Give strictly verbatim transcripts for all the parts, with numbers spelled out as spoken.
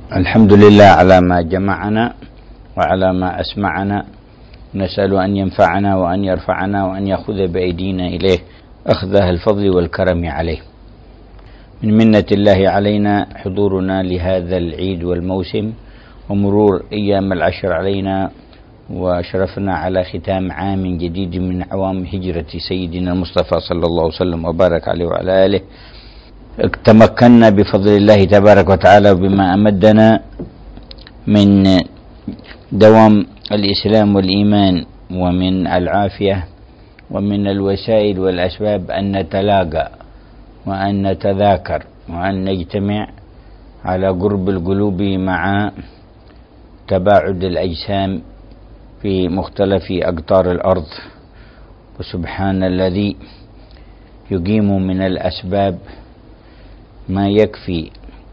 الحمد لله على ما جمعنا وعلى ما أسمعنا، نسأل أن ينفعنا وأن يرفعنا وأن يأخذ بأيدينا إليه أخذ الفضل والكرم عليه. من منة الله علينا حضورنا لهذا العيد والموسم ومرور أيام العشر علينا، وأشرفنا على ختام عام جديد من أعوام هجرة سيدنا المصطفى صلى الله عليه وسلم وبارك عليه وعلى آله. تمكنا بفضل الله تبارك وتعالى وبما أمدنا من دوام الإسلام والإيمان ومن العافية ومن الوسائل والأسباب أن نتلاقى وأن نتذاكر وأن نجتمع على قرب القلوب مع تباعد الأجسام في مختلف أقطار الأرض. وسبحان الذي يقيم من الأسباب ما يكفي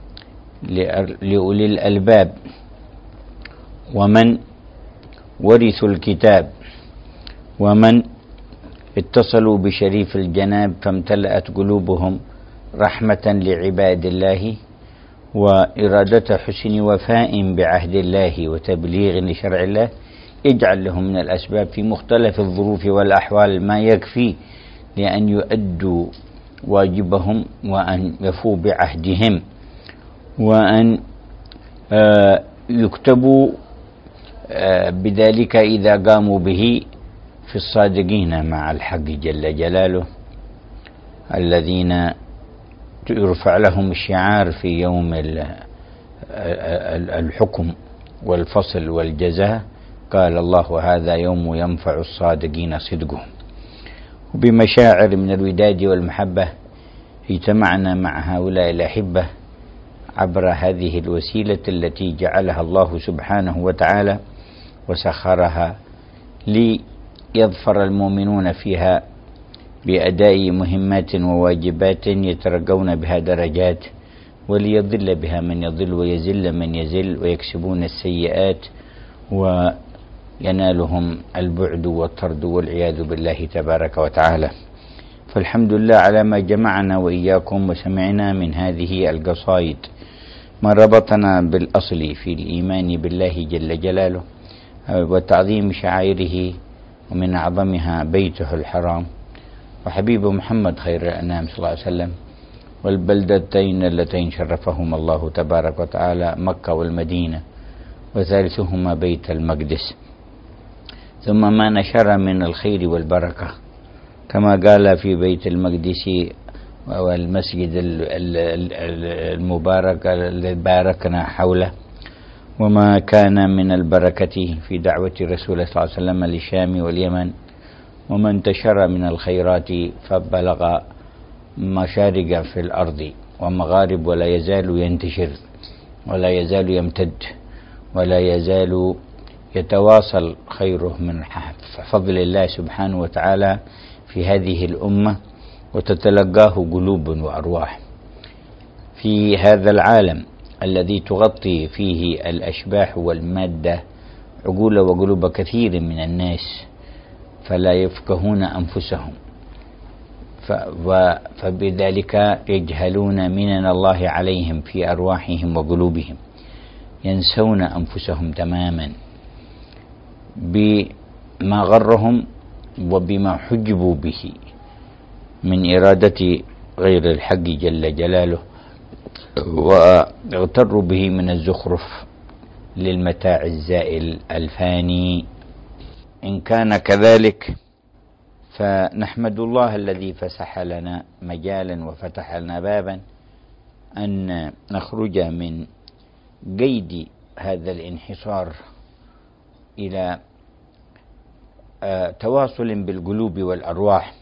لأولي الألباب ومن ورثوا الكتاب ومن اتصلوا بشريف الجناب فامتلأت قلوبهم رحمة لعباد الله وإرادة حسن وفاء بعهد الله وتبليغ لشرع الله، اجعل لهم من الأسباب في مختلف الظروف والأحوال ما يكفي لأن يؤدوا واجبهم وأن يفوا بعهدهم وأن يكتبوا بذلك إذا قاموا به في الصادقين مع الحق جل جلاله، الذين يرفع لهم الشعار في يوم الحكم والفصل والجزاء، قال الله هذا يوم ينفع الصادقين صدقهم. وبمشاعر من الوداد والمحبة اجتمعنا مع هؤلاء الأحبة عبر هذه الوسيلة التي جعلها الله سبحانه وتعالى وسخرها ليظفر المؤمنون فيها بأداء مهمات وواجبات يترقون بها درجات، وليضل بها من يضل ويزل من يزل، ويكسبون السيئات وينالهم البعد والطرد والعياذ بالله تبارك وتعالى. فالحمد لله على ما جمعنا وإياكم وسمعنا من هذه القصائد، ما ربطنا بالأصل في الإيمان بالله جل جلاله وتعظيم شعائره، ومن أعظمها بيته الحرام وحبيب محمد خير الأنام صلى الله عليه وسلم، والبلدتين اللتين شرفهما الله تبارك وتعالى مكة والمدينة، وثالثهما بيت المقدس، ثم ما نشر من الخير والبركة كما قال في بيت المقدس والمسجد المبارك الذي باركنا حوله، وما كان من البركة في دعوة رسول الله صلى الله عليه وسلم للشام واليمن، وما انتشر من الخيرات فبلغ مشارق في الأرض ومغارب، ولا يزال ينتشر ولا يزال يمتد ولا يزال يتواصل خيره من فضل الله سبحانه وتعالى في هذه الأمة، وتتلقاه قلوب وأرواح في هذا العالم الذي تغطي فيه الأشباح والمادة عقول وقلوب كثير من الناس فلا يفقهون أنفسهم، فبذلك يجهلون منن الله عليهم في أرواحهم وقلوبهم، ينسون أنفسهم تماما بما غرهم وبما حجبوا به من إرادة غير الحق جل جلاله، واغتروا به من الزخرف للمتاع الزائل الفاني. إن كان كذلك فنحمد الله الذي فسح لنا مجالا وفتح لنا بابا أن نخرج من قيد هذا الانحصار إلى تواصل بالقلوب والأرواح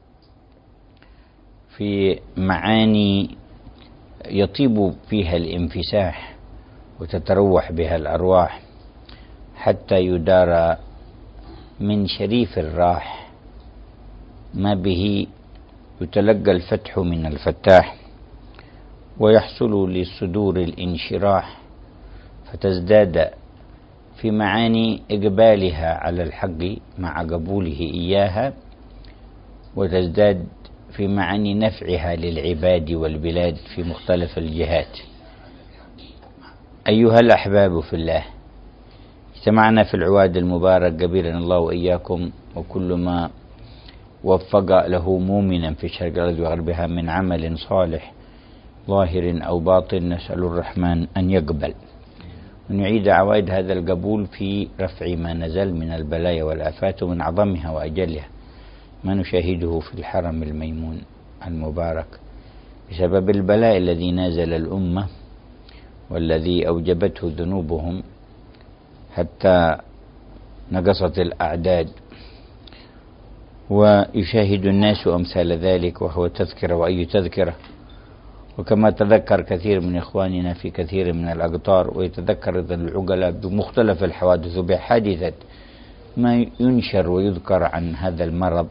في معاني يطيب فيها الانفساح وتتروح بها الأرواح، حتى يدار من شريف الراح ما به يتلقى الفتح من الفتاح، ويحصل للصدور الانشراح فتزداد في معاني إقبالها على الحق مع قبوله إياها، وتزداد في معاني نفعها للعباد والبلاد في مختلف الجهات. أيها الأحباب في الله، اجتمعنا في العواد المبارك قبلنا الله وإياكم وكل ما وفق له مؤمنا في شرق الأرض وغربها من عمل صالح ظاهر أو باطن، نسأل الرحمن أن يقبل ونعيد عوائد هذا القبول في رفع ما نزل من البلايا والآفات، ومن أعظمها وأجلها ما نشاهده في الحرم الميمون المبارك بسبب البلاء الذي نازل الأمة والذي أوجبته ذنوبهم حتى نقصت الأعداد، ويشاهد الناس أمثال ذلك وهو تذكرة وأي تذكرة. وكما تذكر كثير من إخواننا في كثير من الأقطار، ويتذكر العقلاء بمختلف الحوادث وبحادثة ما ينشر ويذكر عن هذا المرض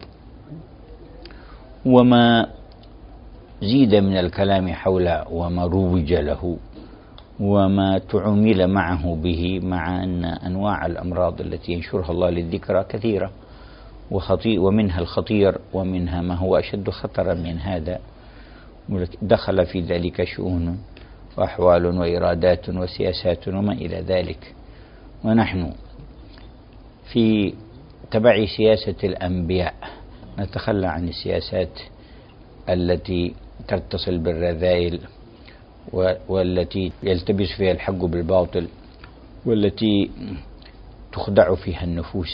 وما زيد من الكلام حوله وما روج له وما تعامل معه به، مع أن أنواع الأمراض التي ينشرها الله للذكرى كثيرة وخطير، ومنها الخطير ومنها ما هو أشد خطرا من هذا، دخل في ذلك شؤون وأحوال وإرادات وسياسات وما إلى ذلك. ونحن في تبع سياسة الأنبياء نتخلى عن السياسات التي تتصل بالرذائل والتي يلتبس فيها الحق بالباطل والتي تخدع فيها النفوس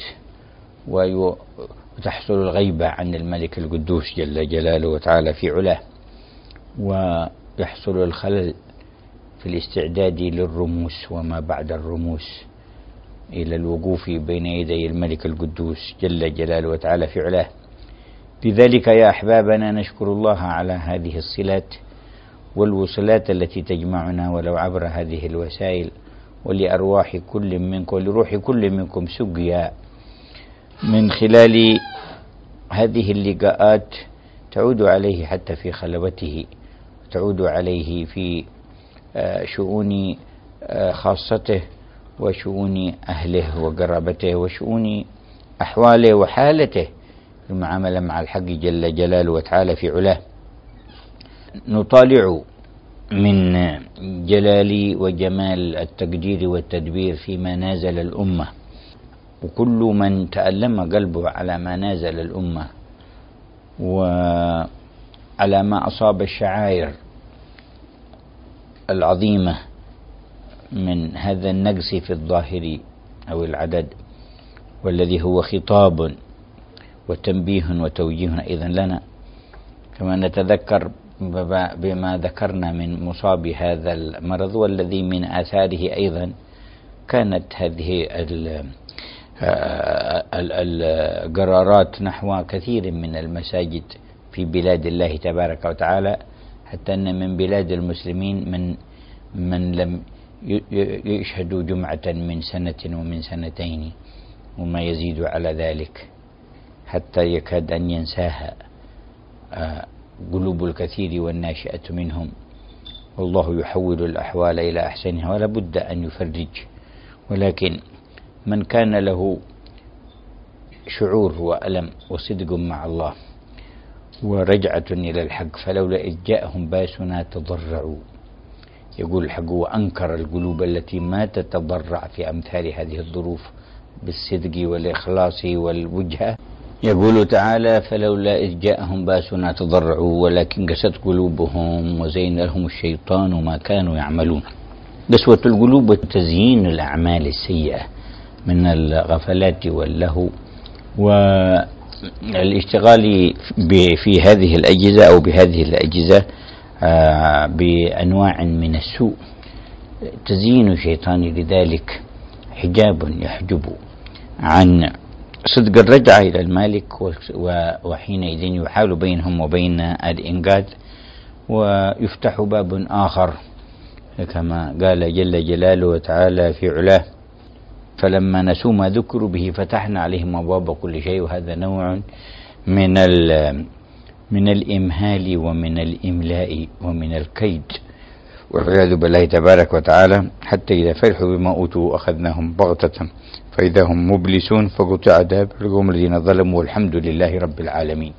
وتحصل الغيبة عن الملك القدوس جل جلاله وتعالى في علاه، ويحصل الخلل في الاستعداد للرموس وما بعد الرموس إلى الوقوف بين يدي الملك القدوس جل جلاله وتعالى في علاه. لذلك يا أحبابنا نشكر الله على هذه الصلات والوصلات التي تجمعنا ولو عبر هذه الوسائل، ولأرواح كل منكم ولروح كل منكم سقيا من خلال هذه اللقاءات تعود عليه حتى في خلوته، تعود عليه في شؤون خاصته وشؤون أهله وقرابته وشؤون أحواله وحالته في المعاملة مع الحق جل جلاله وتعالى في علاه. نطالع من جلال وجمال التقدير والتدبير فيما نازل الأمة، وكل من تألم قلبه على ما نازل الأمة وعلى ما أصاب الشعائر العظيمة من هذا النقص في الظاهر أو العدد، والذي هو خطاب وتنبيه وتوجيه أيضا لنا، كما نتذكر بما ذكرنا من مصاب هذا المرض والذي من آثاره أيضا كانت هذه القرارات نحو كثير من المساجد في بلاد الله تبارك وتعالى، حتى أن من بلاد المسلمين من من لم يشهدوا جمعة من سنة ومن سنتين وما يزيد على ذلك، حتى يكاد أن ينساها قلوب الكثير والناشئة منهم. والله يحول الأحوال إلى أحسنها ولا بد أن يفرج، ولكن من كان له شعور وألم وصدق مع الله ورجعة إلى الحق فلولا إذ جاءهم باسنا تضرعوا، يقول الحق وأنكر القلوب التي ما تتضرع في أمثال هذه الظروف بالصدق والإخلاص والوجهة. يقول تعالى فلولا إذ جاءهم باسنا تضرعوا ولكن قست قلوبهم وزين لهم الشيطان ما كانوا يعملون. قسوة القلوب وتزيين الأعمال السيئة من الغفلات واللهو والاشتغال في هذه الأجهزة أو بهذه الأجهزة بأنواع من السوء، تزيين الشيطان لذلك حجاب يحجب عن صدق الرجعة إلى المالك، وحينئذ يحال بينهم وبين الإنقاذ ويفتح باب آخر كما قال جل جلاله وتعالى في علاه فلما نسوا ما ذكروا به فتحنا عليهم أبواب كل شيء. وهذا نوع من من الإمهال ومن الإملاء ومن الكيد والعياذ بالله تبارك وتعالى، حتى إذا فرحوا بما أوتوا أخذناهم بغتة فإذا هم مبلسون فقطع دابر القوم الذين ظلموا والحمد لله رب العالمين.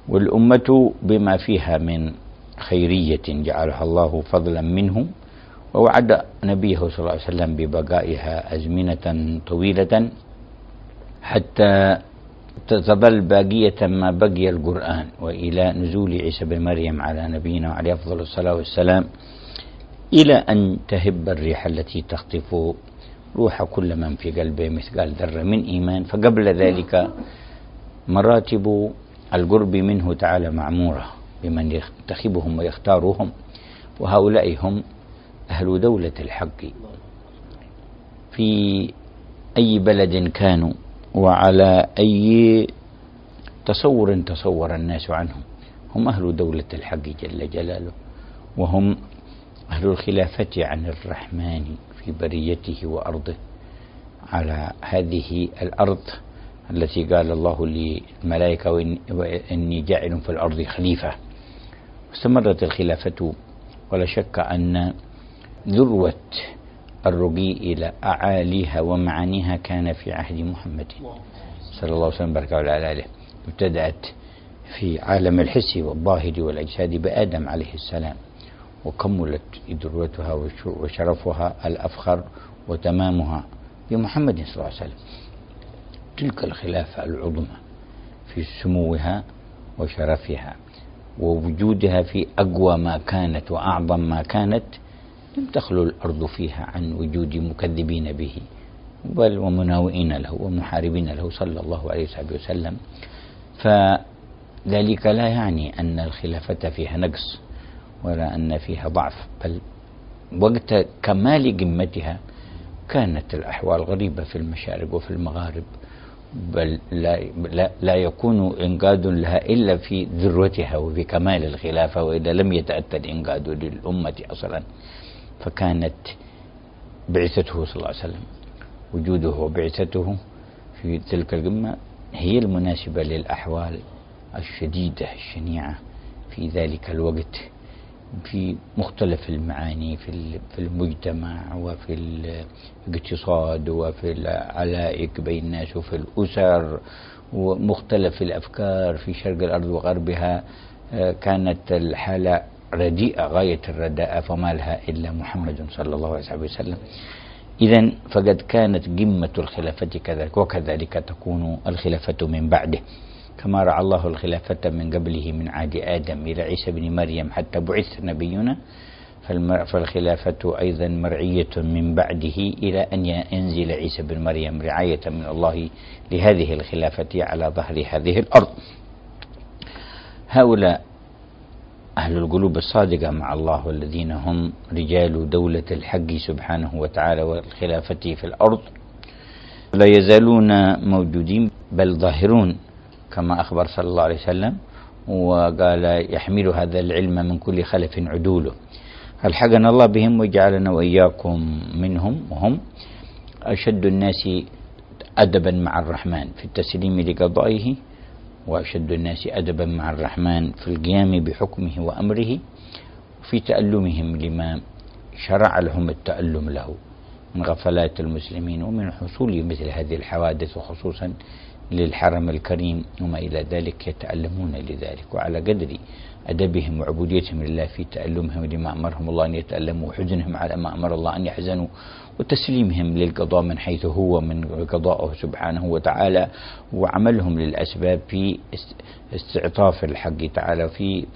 والأمة بما فيها من خيرية جعلها الله فضلا منه ووعد نبيه صلى الله عليه وسلم ببقائها أزمنة طويلة حتى تظل باقية ما بقي القرآن، وإلى نزول عيسى بن مريم على نبينا وعليه أفضل الصلاة والسلام، إلى أن تهب الريح التي تخطف روح كل من في قلبه مثقال ذرة من إيمان. فقبل ذلك مراتب القرب منه تعالى معمورة بمن ينتخبهم ويختارهم، وهؤلاء هم أهل دولة الحق في أي بلد كانوا وعلى أي تصور تصور الناس عنهم. هم أهل دولة الحق جل جلاله، وهم أهل الخلافة عن الرحمن في بريته وأرضه على هذه الأرض التي قال الله للملائكة وإني جاعل في الأرض خليفة. استمرت الخلافة، ولا شك أن ذروة الرقي إلى أعاليها ومعانيها كان في عهد محمد صلى الله عليه وسلم بركة على آله. ابتدأت في عالم الحس والظاهر والأجساد بآدم عليه السلام، وكملت ذروتها وشرفها الأفخر وتمامها بمحمد صلى الله عليه وسلم. تلك الخلافة العظمى في سموها وشرفها ووجودها في أقوى ما كانت وأعظم ما كانت، لم تخلو الأرض فيها عن وجود مكذبين به بل ومناوئين له ومحاربين له صلى الله عليه وسلم. فذلك لا يعني أن الخلافة فيها نقص ولا أن فيها ضعف، بل وقت كمال قمتها كانت الأحوال غريبة في المشارق وفي المغارب، بل لا, لا, لا يكون إنقاذ لها إلا في ذروتها وفي كمال الخلافة، وإذا لم يتأتى الإنقاذ للأمة أصلا. فكانت بعثته صلى الله عليه وسلم، وجوده وبعثته في تلك القمة هي المناسبة للأحوال الشديدة الشنيعة في ذلك الوقت في مختلف المعاني في المجتمع وفي الاقتصاد وفي العلائق بين الناس وفي الأسر ومختلف الأفكار في شرق الأرض وغربها. كانت الحالة رديئة غاية الرداءة، فما لها إلا محمد صلى الله عليه وسلم. إذن فقد كانت قمة الخلافة كذلك، وكذلك تكون الخلافة من بعده، كما رعى الله الخلافة من قبله من عهد آدم إلى عيسى بن مريم حتى بعث نبينا، فالخلافة أيضا مرعية من بعده إلى أن ينزل عيسى بن مريم رعاية من الله لهذه الخلافة على ظهر هذه الأرض. هؤلاء أهل القلوب الصادقة مع الله، والذين هم رجال دولة الحق سبحانه وتعالى والخلافة في الأرض، لا يزالون موجودين بل ظاهرون كما أخبر صلى الله عليه وسلم، وقال يحمل هذا العلم من كل خلف عدوله. ألحقنا الله بهم وجعلنا وإياكم منهم، وهم أشد الناس أدبا مع الرحمن في التسليم لقضائه، وأشد الناس أدبا مع الرحمن في القيام بحكمه وأمره، وفي تألمهم لما شرع لهم التألم له من غفلات المسلمين ومن حصول مثل هذه الحوادث، وخصوصا للحرم الكريم وما إلى ذلك يتألمون لذلك. وعلى قدر أدبهم وعبوديتهم لله في تألمهم لما أمرهم الله أن يتألموا، وحزنهم على ما أمر الله أن يحزنوا، وتسليمهم للقضاء من حيث هو من قضاءه سبحانه وتعالى، وعملهم للأسباب في استعطاف الحق تعالى في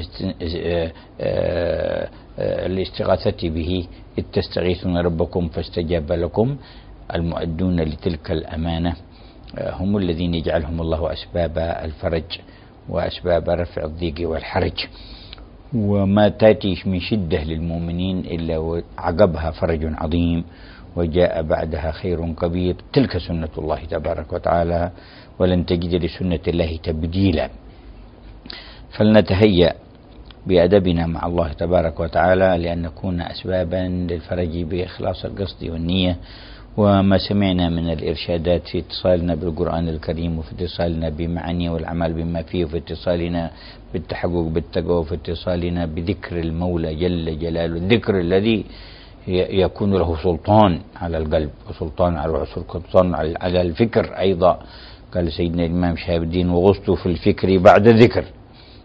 الاستغاثة به، إذ تستغيثون ربكم فاستجاب لكم. المؤدون لتلك الأمانة هم الذين يجعلهم الله أسباب الفرج وأسباب رفع الضيق والحرج، وما تأتي من شدة للمؤمنين إلا عقبها فرج عظيم وجاء بعدها خير كبير. تلك سنة الله تبارك وتعالى، ولن تجد لسنة الله تبديلا. فلنتهيأ بأدبنا مع الله تبارك وتعالى لأن نكون أسبابا للفرج بإخلاص القصد والنية، وما سمعنا من الإرشادات في اتصالنا بالقرآن الكريم، وفي اتصالنا بمعانيه والعمل بما فيه، وفي اتصالنا بالتحقق بالتقوى، وفي اتصالنا بذكر المولى جل جلاله، الذكر الذي يكون له سلطان على القلب وسلطان على العصر، سلطان على الفكر أيضا. قال سيدنا الإمام شهاب الدين: وغصت في الفكر بعد ذكر.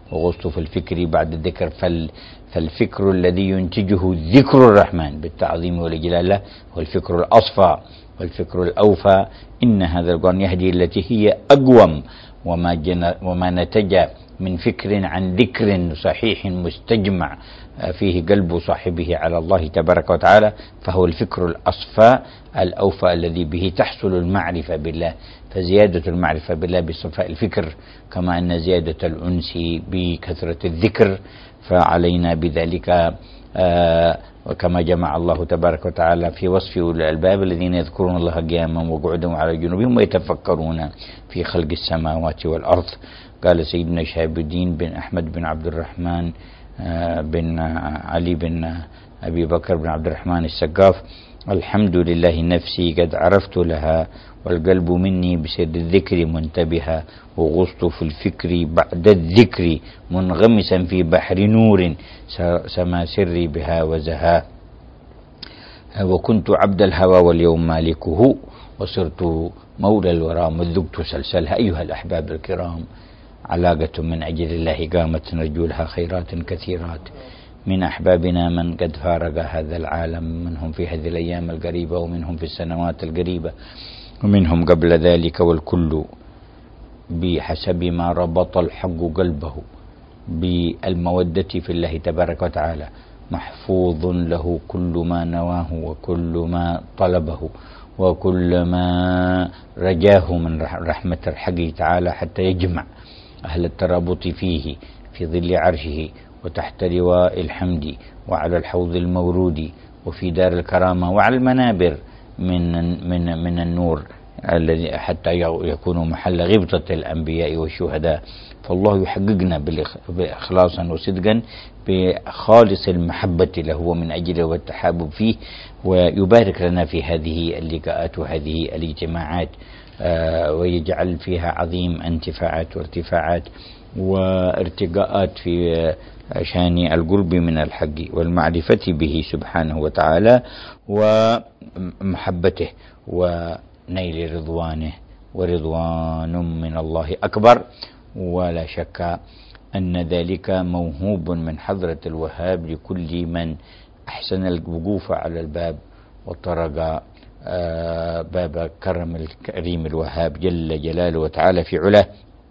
وغصت في الفكر بعد الذكر. فال فالفكر الذي ينتجه ذكر الرحمن بالتعظيم والإجلال هو الفكر الأصفى والفكر الأوفى. إن هذا القرآن يهدي التي هي أقوم، وما, جن وما نتج من فكر عن ذكر صحيح مستجمع فيه قلب صاحبه على الله تبارك وتعالى، فهو الفكر الأصفى الأوفى الذي به تحصل المعرفة بالله. فزيادة المعرفة بالله بصفاء الفكر، كما أن زيادة الأنس بكثرة الذكر، فعلينا بذلك. آه وكما جمع الله تبارك وتعالى في وصف أولي الألباب الذين يذكرون الله قياما وقعودا وعلى جنوبهم ويتفكرون في خلق السماوات والأرض. قال سيدنا شهاب الدين بن أحمد بن عبد الرحمن آه بن علي بن أبي بكر بن عبد الرحمن السقاف: الحمد لله نفسي قد عرفت لها، والقلب مني بسر الذكر منتبها، وغصت في الفكر بعد الذكر منغمسا في بحر نور سما سري بها وزها. وكنت عبد الهوى واليوم مالكه، وصرت مولى الورى مذ ذقت سلسلها. أيها الأحباب الكرام، علاقة من أجل الله قامت نرجو لها خيرات كثيرات. من أحبابنا من قد فارق هذا العالم، منهم في هذه الأيام القريبة ومنهم في السنوات القريبة ومنهم قبل ذلك، والكل بحسب ما ربط الحق قلبه بالمودة في الله تبارك وتعالى محفوظ له كل ما نواه وكل ما طلبه وكل ما رجاه من رحمة الحق تعالى، حتى يجمع أهل الترابط فيه في ظل عرشه وتحت لواء الحمد وعلى الحوض المورود وفي دار الكرامة وعلى المنابر من من من النور الذي حتى يكون محل غبطة الأنبياء والشهداء. فالله يحققنا بإخلاصا وصدقا بخالص المحبة له ومن أجله والتحابب فيه، ويبارك لنا في هذه اللقاءات وهذه الاجتماعات، ويجعل فيها عظيم انتفاعات وارتفاعات وارتقاءات في شان القرب من الحق والمعرفة به سبحانه وتعالى ومحبته ونيل رضوانه، ورضوان من الله أكبر. ولا شك أن ذلك موهوب من حضرة الوهاب لكل من أحسن الوقوف على الباب وطرق باب كرم الكريم الوهاب جل جلاله وتعالى في علاه.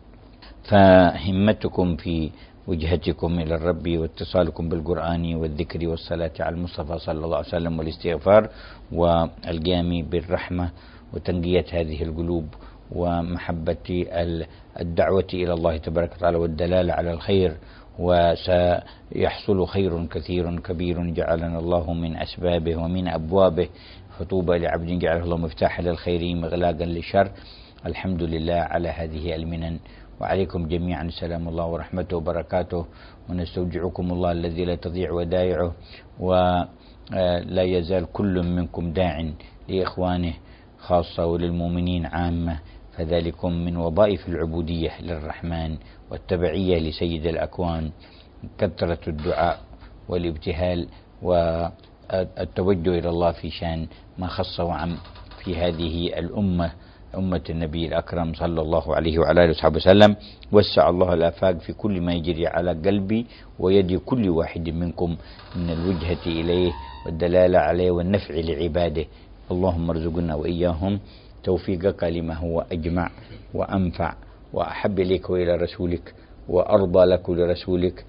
فهمتكم في وجهتكم إلى الرب واتصالكم بالقرآن والذكر والصلاة على المصطفى صلى الله عليه وسلم والاستغفار والقيام بالرحمة وتنقية هذه القلوب ومحبة الدعوة إلى الله تبارك وتعالى والدلالة على الخير، وسيحصل خير كثير كبير جعلنا الله من أسبابه ومن أبوابه. فطوبى لعبد جعله الله مفتاحا للخير مغلاقا للشر. الحمد لله على هذه المنن، وعليكم جميعا سلام الله ورحمته وبركاته، ونستودعكم الله الذي لا تضيع ودائعه، ولا يزال كل منكم داع لإخوانه خاصة وللمؤمنين عامة، فذلكم من وظائف العبودية للرحمن والتبعية لسيد الأكوان كثرة الدعاء والابتهال والتوجه إلى الله في شان ما خص وعم في هذه الأمة، أمة النبي الأكرم صلى الله عليه وعلى آله وصحبه وسلم. وسع الله الآفاق في كل ما يجري على قلبي ويد كل واحد منكم من الوجهة إليه والدلالة عليه والنفع لعباده. اللهم ارزقنا وإياهم توفيقك لما هو أجمع وأنفع وأحب إليك وإلى رسولك وأرضى لك ولرسولك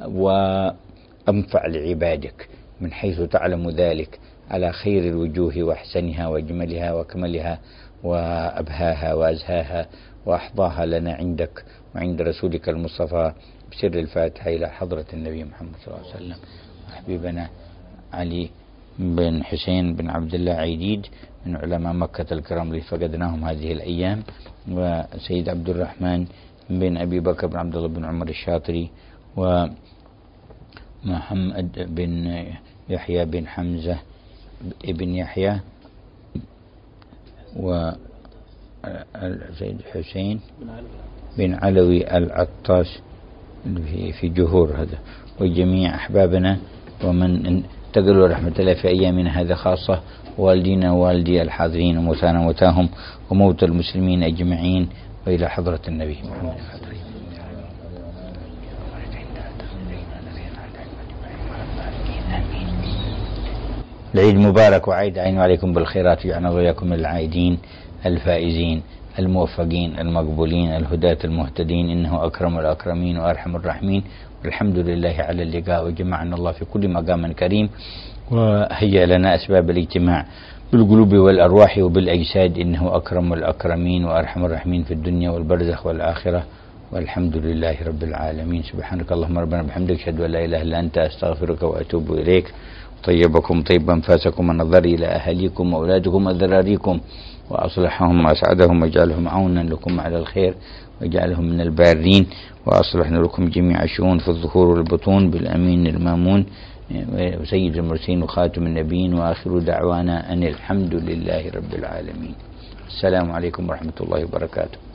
وأنفع لعبادك من حيث تعلم ذلك على خير الوجوه وأحسنها وأجملها وأكملها وأبهاها وأزهاها وأحظاها لنا عندك وعند رسولك المصطفى بسر الفاتحة إلى حضرة النبي محمد صلى الله عليه وسلم. حبيبنا علي بن حسين بن عبد الله عيديد من علماء مكة الكرام اللي فقدناهم هذه الأيام، وسيد عبد الرحمن بن أبي بكر بن عبد الله بن عمر الشاطري، ومحمد بن يحيى بن حمزة ابن يحيى، وسيد حسين بن علوي العطاس في جهور هذا، وجميع أحبابنا ومن انتقلوا رحمة الله في أيامنا هذا خاصة، والدينا ووالدي الحاضرين وموتانا وموتاهم وموتى المسلمين أجمعين، وإلى حضرة النبي محمد. العيد مبارك وعيد عين عليكم بالخيرات، ويجعلنا وإياكم من العائدين الفائزين الموفقين المقبولين الهداة المهتدين، إنه أكرم الأكرمين وأرحم الراحمين. والحمد لله على اللقاء، وجمعنا الله في كل مقام كريم، وهيأ لنا أسباب الاجتماع بالقلوب والأرواح وبالأجساد، إنه أكرم الأكرمين وأرحم الراحمين في الدنيا والبرزخ والآخرة، والحمد لله رب العالمين. سبحانك اللهم ربنا بحمدك، أشهد أن لا إله إلا أنت، أستغفرك وأتوب إليك. طيبكم طيبا فاسكم النظر إلى أهليكم وأولادكم وذراريكم، وأصلحهم وأسعدهم، واجعلهم عونا لكم على الخير، واجعلهم من البارين، وأصلحنا لكم جميع الشؤون في الظهور والبطون بالأمين المامون وسيد المرسلين وخاتم النبيين، وآخر دعوانا أن الحمد لله رب العالمين. السلام عليكم ورحمة الله وبركاته.